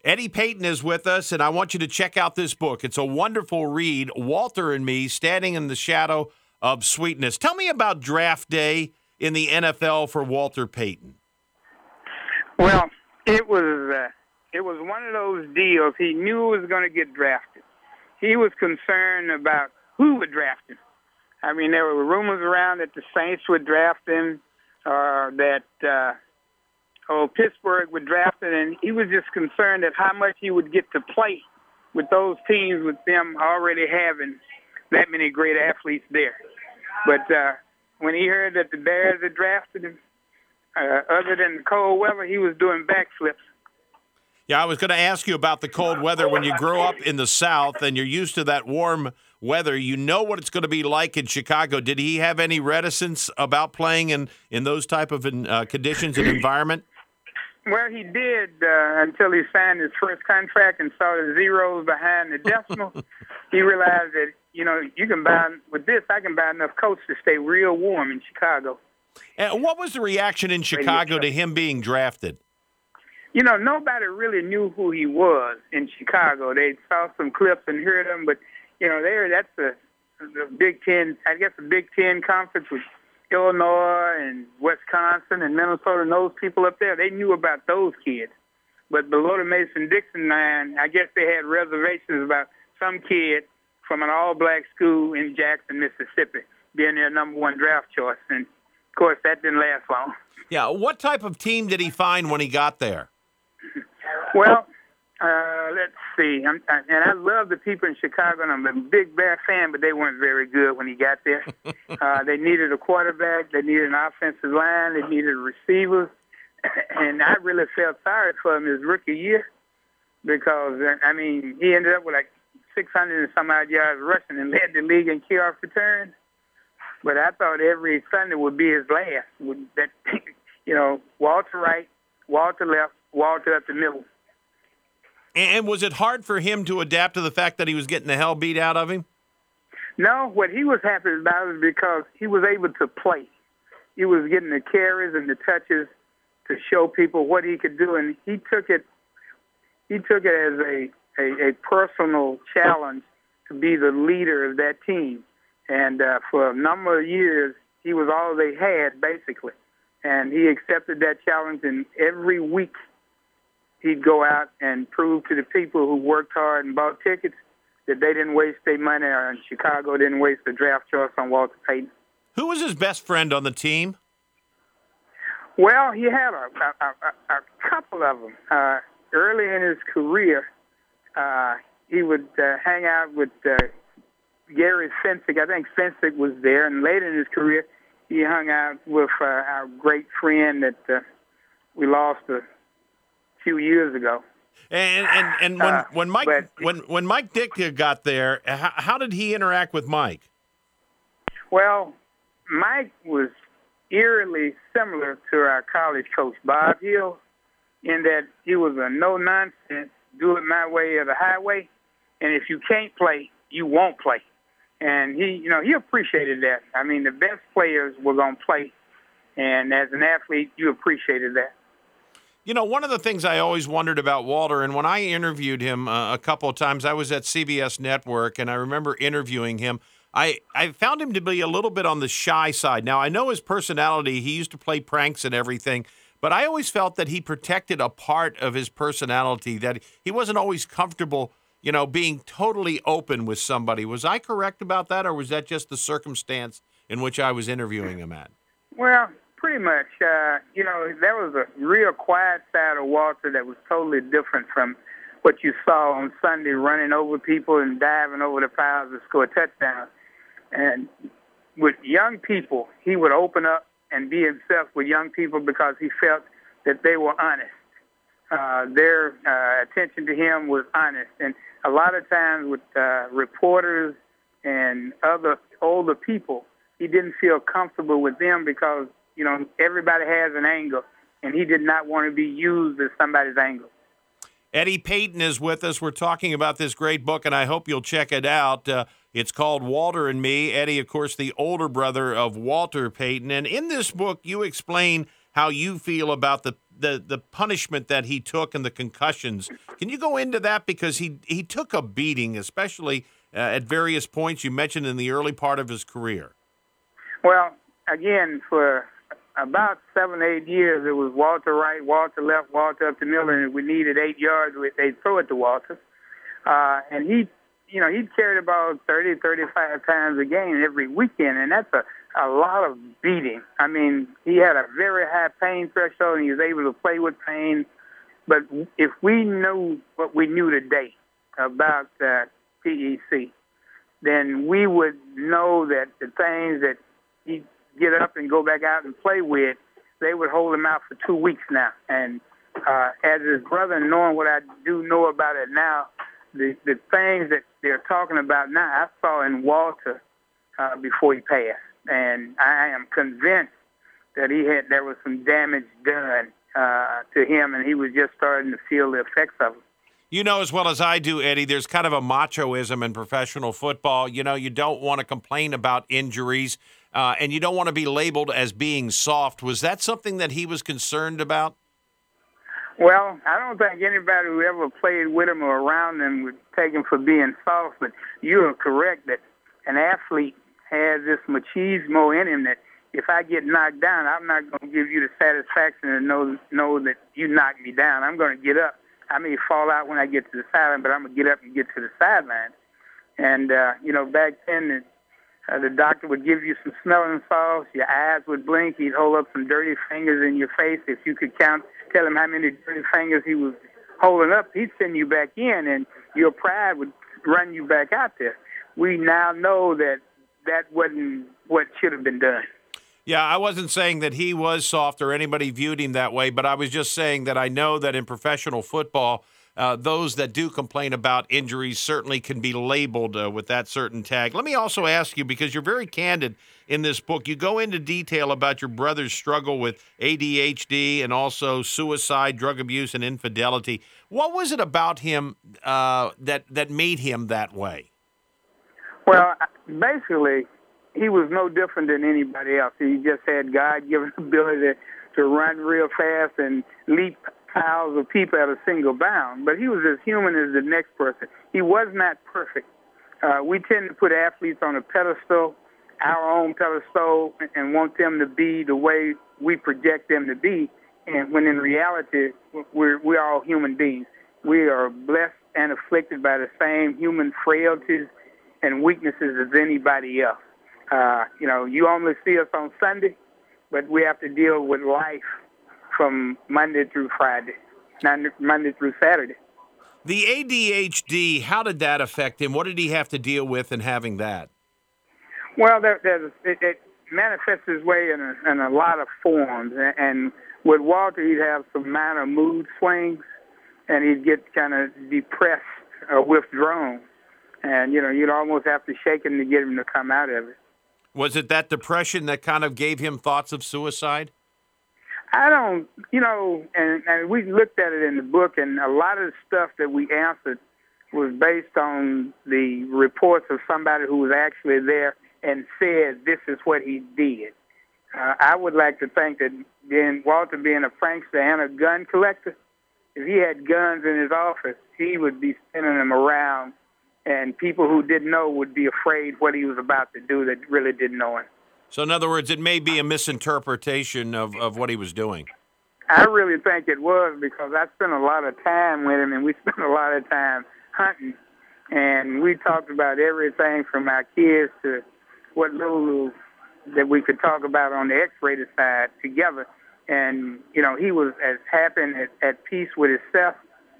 Eddie Payton is with us, and I want you to check out this book. It's a wonderful read, Walter and Me, Standing in the Shadow of Sweetness. Tell me about draft day in the NFL for Walter Payton. Well, it was one of those deals. He knew he was going to get drafted. He was concerned about who would draft him. I mean, there were rumors around that the Saints would draft him, or that Pittsburgh would draft him, and he was just concerned at how much he would get to play with those teams, with them already having that many great athletes there. But when he heard that the Bears had drafted him, other than the cold weather, he was doing backflips. Yeah, I was going to ask you about the cold weather. When you grow up in the South and you're used to that warm weather, you know what it's going to be like in Chicago. Did he have any reticence about playing in those type of conditions and environment? Well, he did until he signed his first contract and saw the zeros behind the decimal. He realized that, you can I can buy enough coats to stay real warm in Chicago. And what was the reaction in Chicago to him being drafted? Nobody really knew who he was in Chicago. They saw some clips and heard him, but, that's the Big Ten, I guess the Big Ten conference with Illinois and Wisconsin and Minnesota and those people up there. They knew about those kids. But below the Mason-Dixon line, I guess they had reservations about some kid from an all-black school in Jackson, Mississippi, being their number one draft choice. And, of course, that didn't last long. Yeah, what type of team did he find when he got there? Well, let's see. And I love the people in Chicago, and I'm a big Bear fan, but they weren't very good when he got there. They needed a quarterback. They needed an offensive line. They needed receivers. And I really felt sorry for him his rookie year because, he ended up with like 600 and some odd yards rushing and led the league in kickoff returns. But I thought every Sunday would be his last. Walter right, Walter left, Walter up the middle. And was it hard for him to adapt to the fact that he was getting the hell beat out of him? No, what he was happy about is because he was able to play. He was getting the carries and the touches to show people what he could do, and he took it as a personal challenge to be the leader of that team. And for a number of years, he was all they had, basically. And he accepted that challenge, and every week he'd go out and prove to the people who worked hard and bought tickets that they didn't waste their money, or Chicago didn't waste the draft choice on Walter Payton. Who was his best friend on the team? Well, he had a couple of them. Early in his career, he would hang out with Gary Fensick. I think Fensick was there. And later in his career, he hung out with our great friend that we lost a few years ago. And when Mike Ditka got there, how did he interact with Mike? Well, Mike was eerily similar to our college coach, Bob Hill, in that he was a no-nonsense, do it my way or the highway, and if you can't play, you won't play. And he appreciated that. I mean, the best players were going to play, and as an athlete, you appreciated that. One of the things I always wondered about Walter, and when I interviewed him a couple of times, I was at CBS Network, and I remember interviewing him. I found him to be a little bit on the shy side. Now, I know his personality. He used to play pranks and everything, but I always felt that he protected a part of his personality, that he wasn't always comfortable, being totally open with somebody. Was I correct about that, or was that just the circumstance in which I was interviewing him at? Well, pretty much. There was a real quiet side of Walter that was totally different from what you saw on Sunday, running over people and diving over the piles to score touchdowns. And with young people, he would open up and be himself with young people because he felt that they were honest. Their attention to him was honest. And a lot of times with reporters and other older people, he didn't feel comfortable with them because, everybody has an angle, and he did not want to be used as somebody's angle. Eddie Payton is with us. We're talking about this great book, and I hope you'll check it out. It's called Walter and Me. Eddie, of course, the older brother of Walter Payton. And in this book, you explain how you feel about the punishment that he took and the concussions. Can you go into that, because he took a beating, especially at various points you mentioned in the early part of his career? Well, again, for about 7, 8 years, it was Walter right, Walter left, Walter up to Miller, and we needed 8 yards. They'd throw it to Walter. And he'd carry the ball 30, 35 times a game every weekend, and that's a lot of beating. I mean, he had a very high pain threshold, and he was able to play with pain. But if we knew what we knew today about PEC, then we would know that the things that he'd get up and go back out and play with, they would hold him out for 2 weeks now. And as his brother, knowing what I do know about it now, the things that they're talking about now, I saw in Walter before he passed. And I am convinced that there was some damage done to him, and he was just starting to feel the effects of it. You know as well as I do, Eddie, there's kind of a machoism in professional football. You know, you don't want to complain about injuries, and you don't want to be labeled as being soft. Was that something that he was concerned about? Well, I don't think anybody who ever played with him or around him would take him for being soft, but you are correct that an athlete has this machismo in him that if I get knocked down, I'm not going to give you the satisfaction to know that you knocked me down. I'm going to get up. I may fall out when I get to the sideline, but I'm going to get up and get to the sideline. And, back then, the doctor would give you some smelling salts. Your eyes would blink. He'd hold up some dirty fingers in your face. If you could tell him how many dirty fingers he was holding up, he'd send you back in, and your pride would run you back out there. We now know that wasn't what should have been done. Yeah, I wasn't saying that he was soft or anybody viewed him that way, but I was just saying that I know that in professional football, those that do complain about injuries certainly can be labeled with that certain tag. Let me also ask you, because you're very candid in this book, you go into detail about your brother's struggle with ADHD and also suicide, drug abuse, and infidelity. What was it about him that made him that way? Well, basically, he was no different than anybody else. He just had God-given ability to run real fast and leap piles of people at a single bound. But he was as human as the next person. He was not perfect. We tend to put athletes on a pedestal, our own pedestal, and want them to be the way we project them to be. And when in reality, we're all human beings. We are blessed and afflicted by the same human frailties and weaknesses as anybody else. You only see us on Sunday, but we have to deal with life from Monday through Friday, not Monday through Saturday. The ADHD, how did that affect him? What did he have to deal with in having that? Well, it manifests its way in a lot of forms. And with Walter, he'd have some minor mood swings, and he'd get kind of depressed or withdrawn. And, you'd almost have to shake him to get him to come out of it. Was it that depression that kind of gave him thoughts of suicide? I don't, and we looked at it in the book, and a lot of the stuff that we answered was based on the reports of somebody who was actually there and said this is what he did. I would like to think that Walter being a prankster and a gun collector, if he had guns in his office, he would be spinning them around, and people who didn't know would be afraid what he was about to do that really didn't know him. So in other words, it may be a misinterpretation of what he was doing. I really think it was, because I spent a lot of time with him, and we spent a lot of time hunting. And we talked about everything from our kids to what little that we could talk about on the X-rated side together. And, he was as happy and at peace with himself.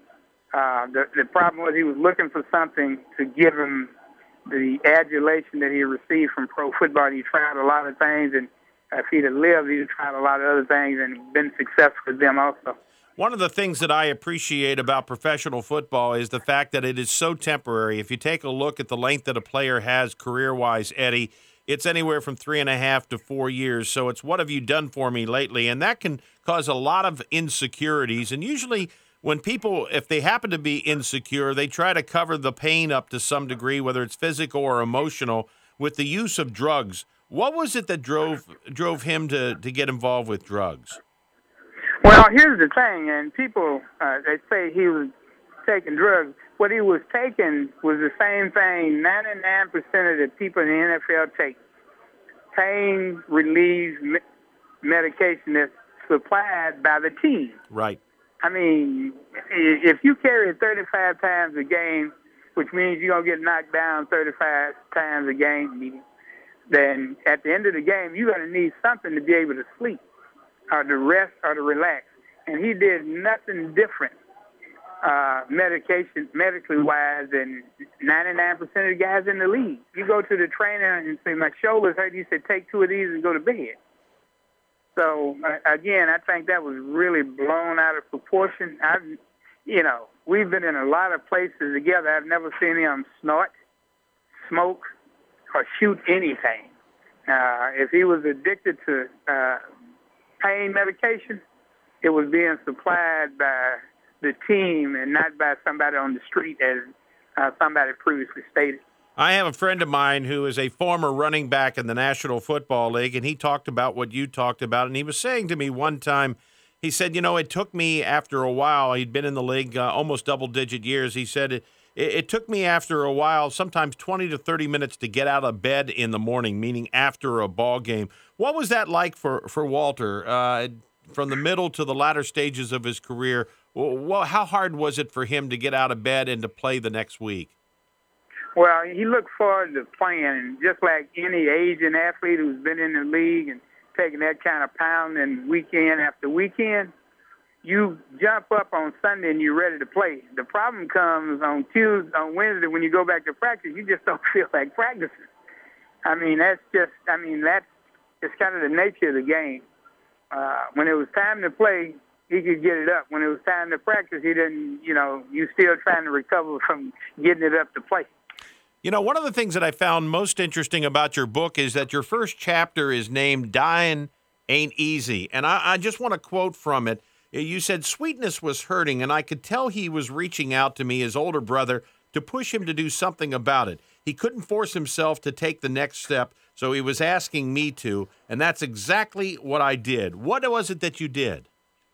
The problem was he was looking for something to give him the adulation that he received from pro football. He tried a lot of things, and if he'd have lived, he'd have tried a lot of other things and been successful with them also. One of the things that I appreciate about professional football is the fact that it is so temporary. If you take a look at the length that a player has career-wise, Eddie, it's anywhere from 3.5 to 4 years. So it's what have you done for me lately? And that can cause a lot of insecurities. And usually when people, if they happen to be insecure, they try to cover the pain up to some degree, whether it's physical or emotional, with the use of drugs. What was it that drove him to get involved with drugs? Well, here's the thing, and people, they say he was taking drugs. What he was taking was the same thing 99% of the people in the NFL take. Pain relief medication that's supplied by the team. Right. I mean, if you carry it 35 times a game, which means you're going to get knocked down 35 times a game, then at the end of the game, you're going to need something to be able to sleep or to rest or to relax. And he did nothing different medically wise than 99% of the guys in the league. You go to the trainer and say, my shoulder's hurt. He said, take 2 of these and go to bed. So, again, I think that was really blown out of proportion. We've been in a lot of places together. I've never seen him snort, smoke, or shoot anything. If he was addicted to pain medication, it was being supplied by the team and not by somebody on the street, as somebody previously stated. I have a friend of mine who is a former running back in the National Football League, and he talked about what you talked about. And he was saying to me one time, he said, it took me after a while. He'd been in the league almost double-digit years. He said it took me after a while, sometimes 20 to 30 minutes to get out of bed in the morning, meaning after a ball game. What was that like for Walter from the middle to the latter stages of his career? How hard was it for him to get out of bed and to play the next week? Well, he looked forward to playing, and just like any aging athlete who's been in the league and taking that kind of pounding weekend after weekend, you jump up on Sunday and you're ready to play. The problem comes on Wednesday when you go back to practice, you just don't feel like practicing. That's kind of the nature of the game. When it was time to play, he could get it up. When it was time to practice, he didn't, you still trying to recover from getting it up to play. One of the things that I found most interesting about your book is that your first chapter is named Dying Ain't Easy. And I just want to quote from it. You said, sweetness was hurting, and I could tell he was reaching out to me, his older brother, to push him to do something about it. He couldn't force himself to take the next step, so he was asking me to, and that's exactly what I did. What was it that you did?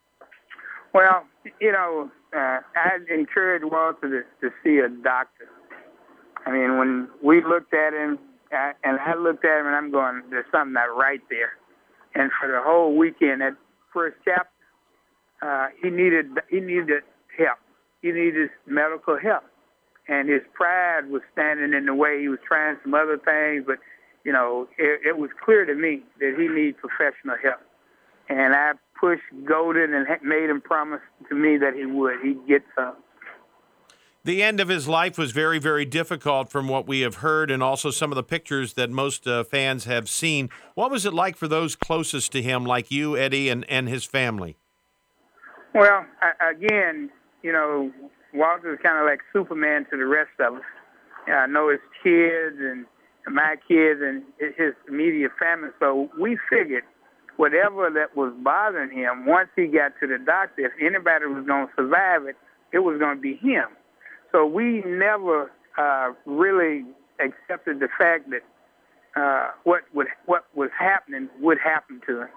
Well, I encouraged Walter to see a doctor. When we looked at him, and I looked at him, and I'm going, there's something not right there. And for the whole weekend, that first chapter, he needed help. He needed medical help. And his pride was standing in the way. He was trying some other things, but, it was clear to me that he needed professional help. And I pushed Golden and made him promise to me that he'd get some. The end of his life was very, very difficult from what we have heard and also some of the pictures that most fans have seen. What was it like for those closest to him, like you, Eddie, and his family? Well, again, Walter's kind of like Superman to the rest of us. I know his kids and my kids and his immediate family. So we figured whatever that was bothering him, once he got to the doctor, if anybody was going to survive it, it was going to be him. So we never really accepted the fact that what was happening would happen to him.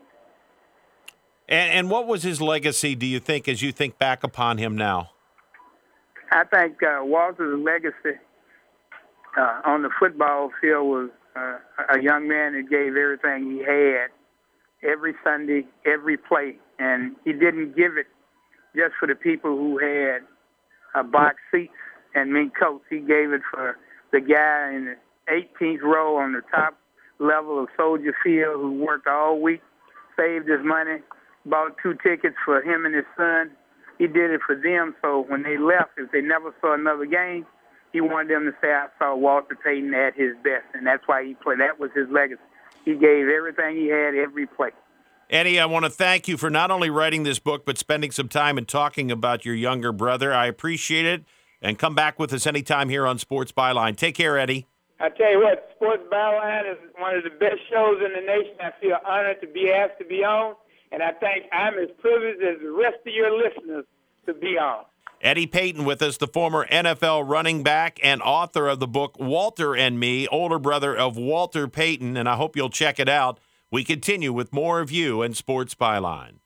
And what was his legacy, do you think, as you think back upon him now? I think Walter's legacy on the football field was a young man that gave everything he had, every Sunday, every play. And he didn't give it just for the people who had box seats and mink coats. He gave it for the guy in the 18th row on the top level of Soldier Field who worked all week, saved his money, bought 2 tickets for him and his son. He did it for them, so when they left, if they never saw another game, he wanted them to say, I saw Walter Payton at his best, and that's why he played. That was his legacy. He gave everything he had every play. Eddie, I want to thank you for not only writing this book, but spending some time and talking about your younger brother. I appreciate it. And come back with us anytime here on Sports Byline. Take care, Eddie. I tell you what, Sports Byline is one of the best shows in the nation. I feel honored to be asked to be on, and I think I'm as privileged as the rest of your listeners to be on. Eddie Payton with us, the former NFL running back and author of the book Walter and Me, older brother of Walter Payton, and I hope you'll check it out. We continue with more of you and Sports Byline.